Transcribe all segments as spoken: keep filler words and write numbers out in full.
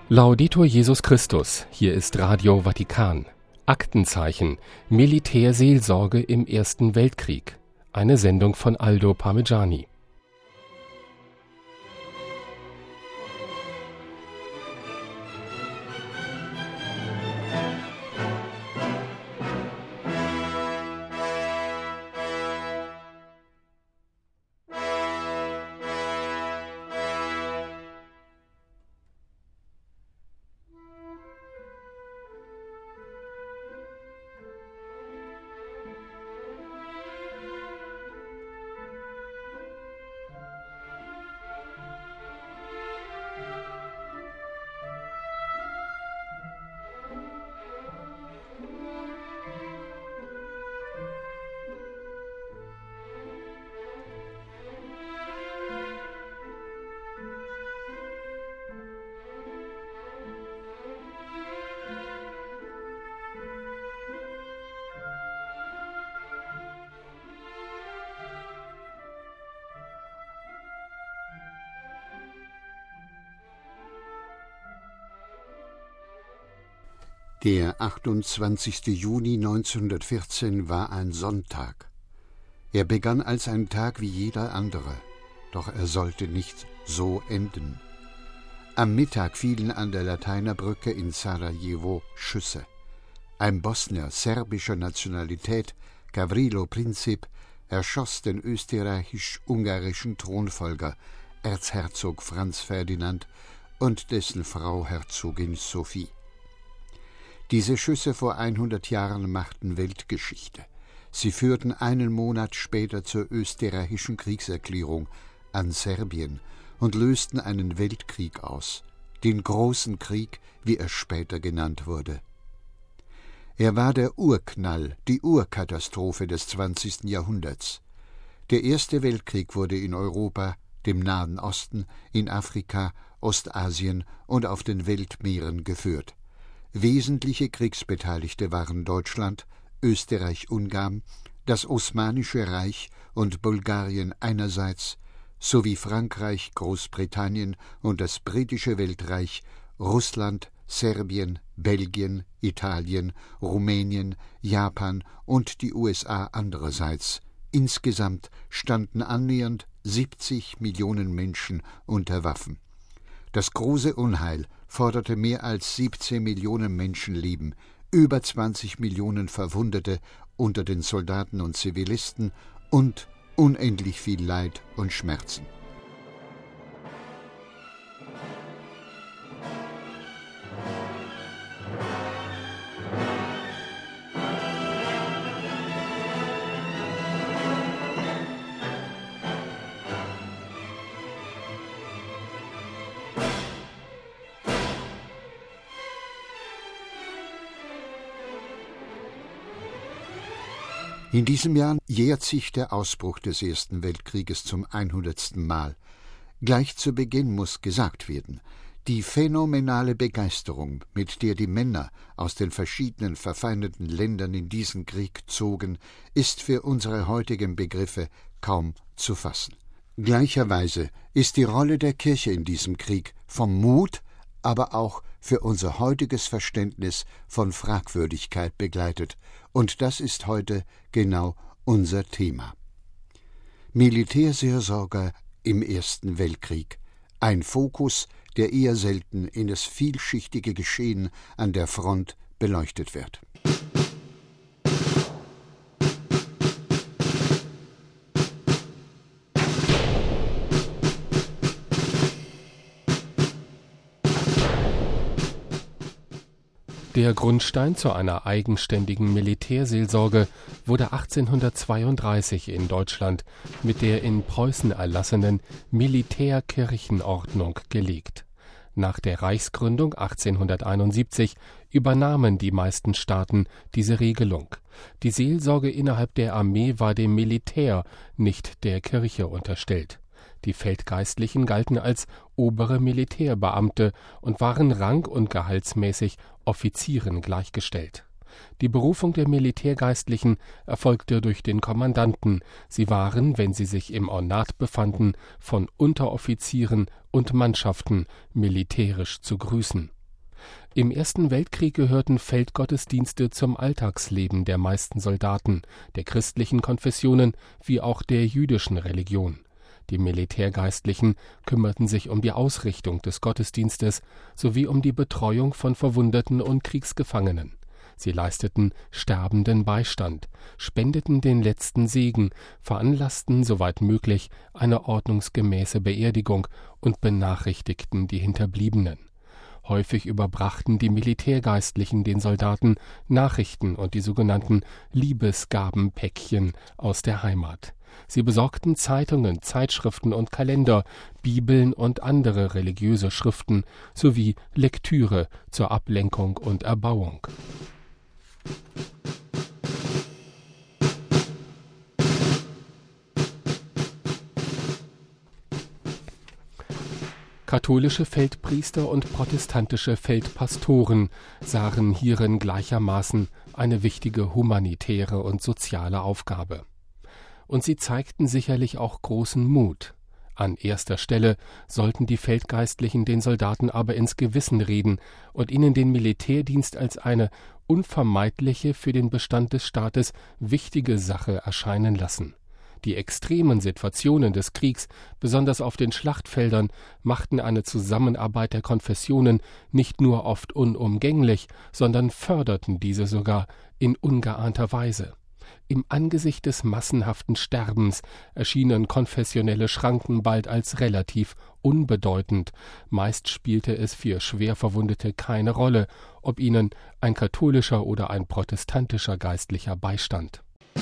Laudetur Jesus Christus, hier ist Radio Vatikan. Aktenzeichen: Militärseelsorge im Ersten Weltkrieg. Eine Sendung von Aldo Parmigiani. Der achtundzwanzigste Juni neunzehnhundertvierzehn war ein Sonntag. Er begann als ein Tag wie jeder andere, doch er sollte nicht so enden. Am Mittag fielen an der Lateinerbrücke in Sarajevo Schüsse. Ein Bosnier serbischer Nationalität, Gavrilo Princip, erschoss den österreichisch-ungarischen Thronfolger, Erzherzog Franz Ferdinand, und dessen Frau Herzogin Sophie. Diese Schüsse vor hundert Jahren machten Weltgeschichte. Sie führten einen Monat später zur österreichischen Kriegserklärung an Serbien und lösten einen Weltkrieg aus, den Großen Krieg, wie er später genannt wurde. Er war der Urknall, die Urkatastrophe des zwanzigsten Jahrhunderts. Der Erste Weltkrieg wurde in Europa, dem Nahen Osten, in Afrika, Ostasien und auf den Weltmeeren geführt. Wesentliche Kriegsbeteiligte waren Deutschland, Österreich-Ungarn, das Osmanische Reich und Bulgarien einerseits sowie Frankreich, Großbritannien und das britische Weltreich, Russland, Serbien, Belgien, Italien, Rumänien, Japan und die U S A andererseits. Insgesamt standen annähernd siebzig Millionen Menschen unter Waffen. Das große Unheil forderte mehr als siebzehn Millionen Menschenleben, über zwanzig Millionen Verwundete unter den Soldaten und Zivilisten und unendlich viel Leid und Schmerzen. In diesem Jahr jährt sich der Ausbruch des Ersten Weltkrieges zum hundertsten Mal. Gleich zu Beginn muss gesagt werden, die phänomenale Begeisterung, mit der die Männer aus den verschiedenen verfeindeten Ländern in diesen Krieg zogen, ist für unsere heutigen Begriffe kaum zu fassen. Gleicherweise ist die Rolle der Kirche in diesem Krieg vom Mut, aber auch für unser heutiges Verständnis von Fragwürdigkeit begleitet. Und das ist heute genau unser Thema. Militärseelsorge im Ersten Weltkrieg. Ein Fokus, der eher selten in das vielschichtige Geschehen an der Front beleuchtet wird. Der Grundstein zu einer eigenständigen Militärseelsorge wurde achtzehnhundertzweiunddreißig in Deutschland mit der in Preußen erlassenen Militärkirchenordnung gelegt. Nach der Reichsgründung achtzehnhunderteinundsiebzig übernahmen die meisten Staaten diese Regelung. Die Seelsorge innerhalb der Armee war dem Militär, nicht der Kirche unterstellt. Die Feldgeistlichen galten als obere Militärbeamte und waren rang- und gehaltsmäßig Offizieren gleichgestellt. Die Berufung der Militärgeistlichen erfolgte durch den Kommandanten. Sie waren, wenn sie sich im Ornat befanden, von Unteroffizieren und Mannschaften militärisch zu grüßen. Im Ersten Weltkrieg gehörten Feldgottesdienste zum Alltagsleben der meisten Soldaten, der christlichen Konfessionen wie auch der jüdischen Religion. Die Militärgeistlichen kümmerten sich um die Ausrichtung des Gottesdienstes sowie um die Betreuung von Verwundeten und Kriegsgefangenen. Sie leisteten Sterbenden Beistand, spendeten den letzten Segen, veranlassten, soweit möglich, eine ordnungsgemäße Beerdigung und benachrichtigten die Hinterbliebenen. Häufig überbrachten die Militärgeistlichen den Soldaten Nachrichten und die sogenannten Liebesgabenpäckchen aus der Heimat. Sie besorgten Zeitungen, Zeitschriften und Kalender, Bibeln und andere religiöse Schriften sowie Lektüre zur Ablenkung und Erbauung. Katholische Feldpriester und protestantische Feldpastoren sahen hierin gleichermaßen eine wichtige humanitäre und soziale Aufgabe. Und sie zeigten sicherlich auch großen Mut. An erster Stelle sollten die Feldgeistlichen den Soldaten aber ins Gewissen reden und ihnen den Militärdienst als eine unvermeidliche, für den Bestand des Staates wichtige Sache erscheinen lassen. Die extremen Situationen des Kriegs, besonders auf den Schlachtfeldern, machten eine Zusammenarbeit der Konfessionen nicht nur oft unumgänglich, sondern förderten diese sogar in ungeahnter Weise. Im Angesicht des massenhaften Sterbens erschienen konfessionelle Schranken bald als relativ unbedeutend. Meist spielte es für Schwerverwundete keine Rolle, ob ihnen ein katholischer oder ein protestantischer Geistlicher beistand.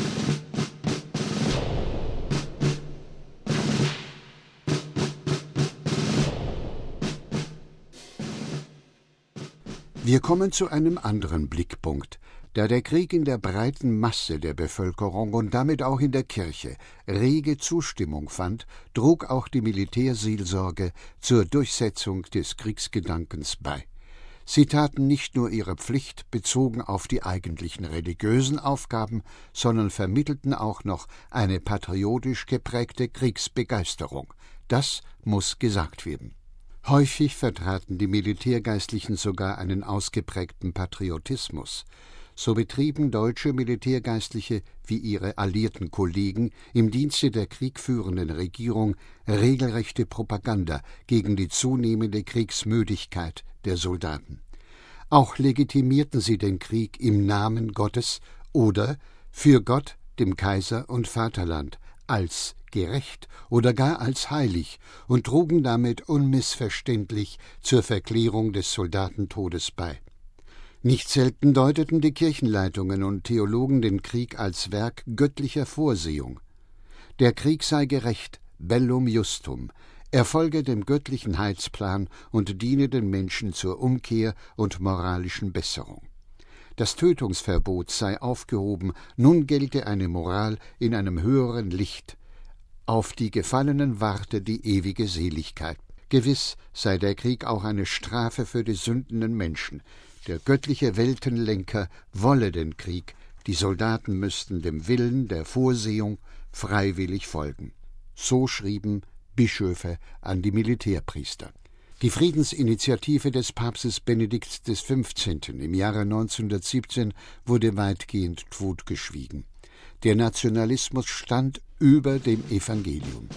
Wir kommen zu einem anderen Blickpunkt. Da der Krieg in der breiten Masse der Bevölkerung und damit auch in der Kirche rege Zustimmung fand, trug auch die Militärseelsorge zur Durchsetzung des Kriegsgedankens bei. Sie taten nicht nur ihre Pflicht bezogen auf die eigentlichen religiösen Aufgaben, sondern vermittelten auch noch eine patriotisch geprägte Kriegsbegeisterung. Das muss gesagt werden. Häufig vertraten die Militärgeistlichen sogar einen ausgeprägten Patriotismus. So betrieben deutsche Militärgeistliche wie ihre alliierten Kollegen im Dienste der kriegführenden Regierung regelrechte Propaganda gegen die zunehmende Kriegsmüdigkeit der Soldaten. Auch legitimierten sie den Krieg im Namen Gottes oder für Gott, dem Kaiser und Vaterland, als gerecht oder gar als heilig und trugen damit unmissverständlich zur Verklärung des Soldatentodes bei. Nicht selten deuteten die Kirchenleitungen und Theologen den Krieg als Werk göttlicher Vorsehung. Der Krieg sei gerecht, bellum justum, er folge dem göttlichen Heilsplan und diene den Menschen zur Umkehr und moralischen Besserung. Das Tötungsverbot sei aufgehoben, nun gelte eine Moral in einem höheren Licht. Auf die Gefallenen warte die ewige Seligkeit. Gewiss sei der Krieg auch eine Strafe für die sündenden Menschen. Der göttliche Weltenlenker wolle den Krieg, die Soldaten müssten dem Willen der Vorsehung freiwillig folgen. So schrieben Bischöfe an die Militärpriester. Die Friedensinitiative des Papstes Benedikts des Fünfzehnten im Jahre neunzehnhundertsiebzehn wurde weitgehend totgeschwiegen. Der Nationalismus stand über dem Evangelium.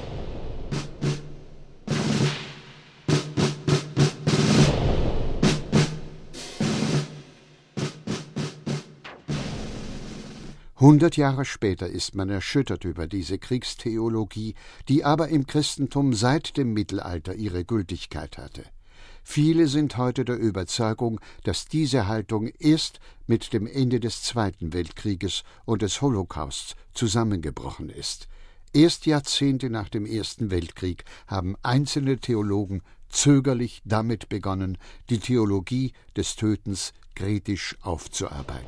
Hundert Jahre später ist man erschüttert über diese Kriegstheologie, die aber im Christentum seit dem Mittelalter ihre Gültigkeit hatte. Viele sind heute der Überzeugung, dass diese Haltung erst mit dem Ende des Zweiten Weltkrieges und des Holocausts zusammengebrochen ist. Erst Jahrzehnte nach dem Ersten Weltkrieg haben einzelne Theologen zögerlich damit begonnen, die Theologie des Tötens kritisch aufzuarbeiten.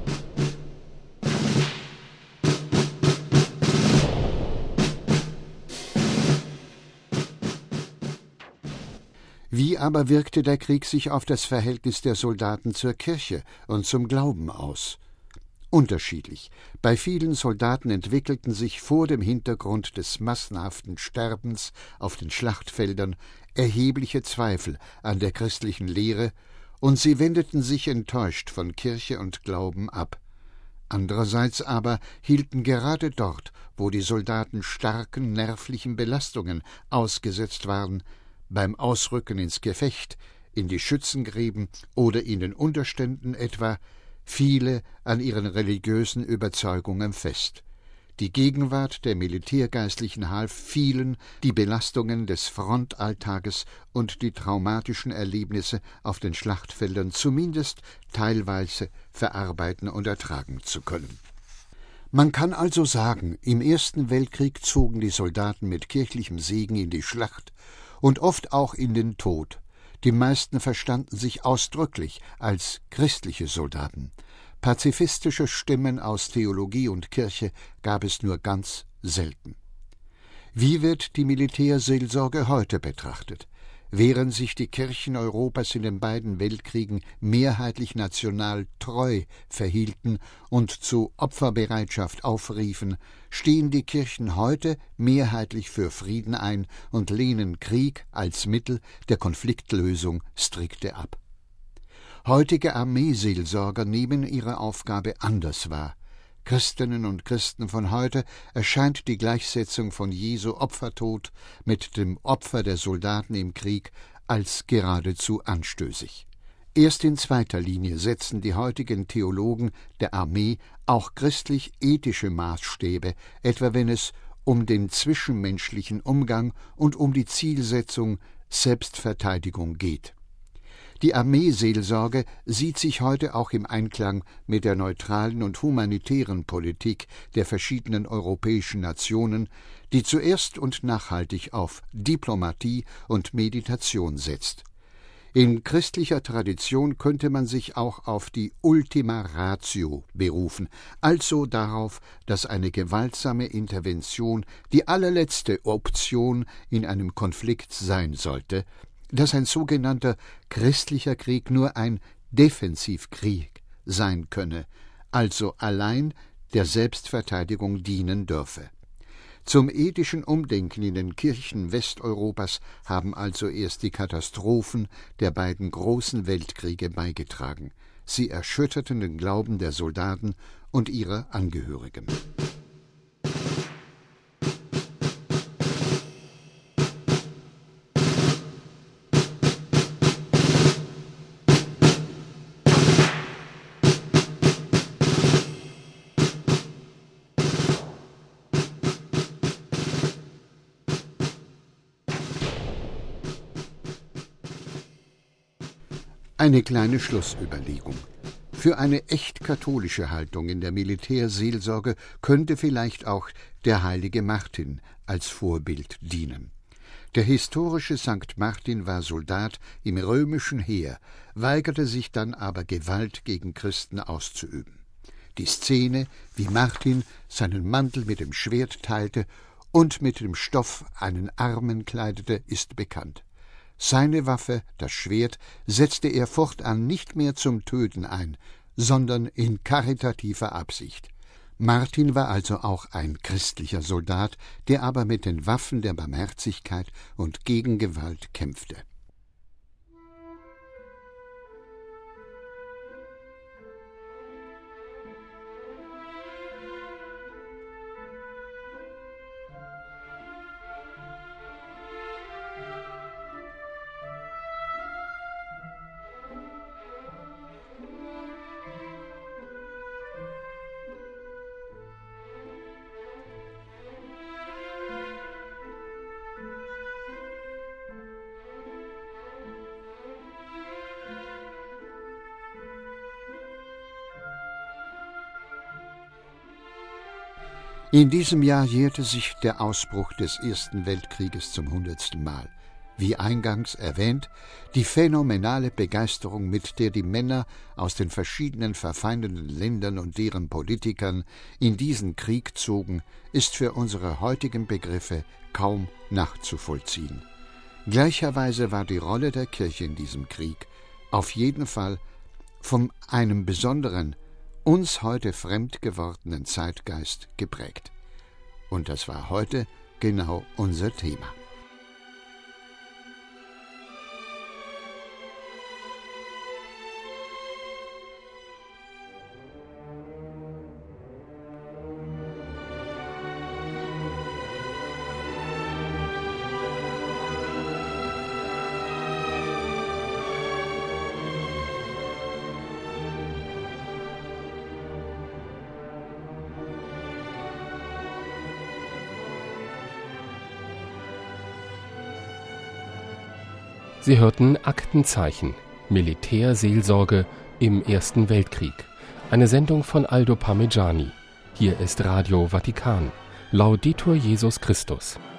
Wie aber wirkte der Krieg sich auf das Verhältnis der Soldaten zur Kirche und zum Glauben aus? Unterschiedlich. Bei vielen Soldaten entwickelten sich vor dem Hintergrund des massenhaften Sterbens auf den Schlachtfeldern erhebliche Zweifel an der christlichen Lehre und sie wendeten sich enttäuscht von Kirche und Glauben ab. Andererseits aber hielten gerade dort, wo die Soldaten starken nervlichen Belastungen ausgesetzt waren, beim Ausrücken ins Gefecht, in die Schützengräben oder in den Unterständen etwa, viele an ihren religiösen Überzeugungen fest. Die Gegenwart der Militärgeistlichen half vielen, die Belastungen des Frontalltages und die traumatischen Erlebnisse auf den Schlachtfeldern zumindest teilweise verarbeiten und ertragen zu können. Man kann also sagen, im Ersten Weltkrieg zogen die Soldaten mit kirchlichem Segen in die Schlacht und oft auch in den Tod. Die meisten verstanden sich ausdrücklich als christliche Soldaten. Pazifistische Stimmen aus Theologie und Kirche gab es nur ganz selten. Wie wird die Militärseelsorge heute betrachtet? Während sich die Kirchen Europas in den beiden Weltkriegen mehrheitlich national treu verhielten und zu Opferbereitschaft aufriefen, stehen die Kirchen heute mehrheitlich für Frieden ein und lehnen Krieg als Mittel der Konfliktlösung strikte ab. Heutige Armeeseelsorger nehmen ihre Aufgabe anders wahr. Christinnen und Christen von heute erscheint die Gleichsetzung von Jesu Opfertod mit dem Opfer der Soldaten im Krieg als geradezu anstößig. Erst in zweiter Linie setzen die heutigen Theologen der Armee auch christlich-ethische Maßstäbe, etwa wenn es um den zwischenmenschlichen Umgang und um die Zielsetzung Selbstverteidigung geht. Die Armeeseelsorge sieht sich heute auch im Einklang mit der neutralen und humanitären Politik der verschiedenen europäischen Nationen, die zuerst und nachhaltig auf Diplomatie und Meditation setzt. In christlicher Tradition könnte man sich auch auf die Ultima Ratio berufen, also darauf, dass eine gewaltsame Intervention die allerletzte Option in einem Konflikt sein sollte, dass ein sogenannter christlicher Krieg nur ein Defensivkrieg sein könne, also allein der Selbstverteidigung dienen dürfe. Zum ethischen Umdenken in den Kirchen Westeuropas haben also erst die Katastrophen der beiden großen Weltkriege beigetragen. Sie erschütterten den Glauben der Soldaten und ihrer Angehörigen. Eine kleine Schlussüberlegung. Für eine echt katholische Haltung in der Militärseelsorge könnte vielleicht auch der heilige Martin als Vorbild dienen. Der historische Sankt Martin war Soldat im römischen Heer, weigerte sich dann aber Gewalt gegen Christen auszuüben. Die Szene, wie Martin seinen Mantel mit dem Schwert teilte und mit dem Stoff einen Armen kleidete, ist bekannt. Seine Waffe, das Schwert, setzte er fortan nicht mehr zum Töten ein, sondern in karitativer Absicht. Martin war also auch ein christlicher Soldat, der aber mit den Waffen der Barmherzigkeit und gegen Gewalt kämpfte. In diesem Jahr jährte sich der Ausbruch des Ersten Weltkrieges zum hundertsten Mal. Wie eingangs erwähnt, die phänomenale Begeisterung, mit der die Männer aus den verschiedenen verfeindeten Ländern und deren Politikern in diesen Krieg zogen, ist für unsere heutigen Begriffe kaum nachzuvollziehen. Gleicherweise war die Rolle der Kirche in diesem Krieg auf jeden Fall von einem besonderen, uns heute fremd gewordenen Zeitgeist geprägt. Und das war heute genau unser Thema. Sie hörten Aktenzeichen, Militärseelsorge im Ersten Weltkrieg. Eine Sendung von Aldo Parmigiani. Hier ist Radio Vatikan. Laudetur Jesus Christus.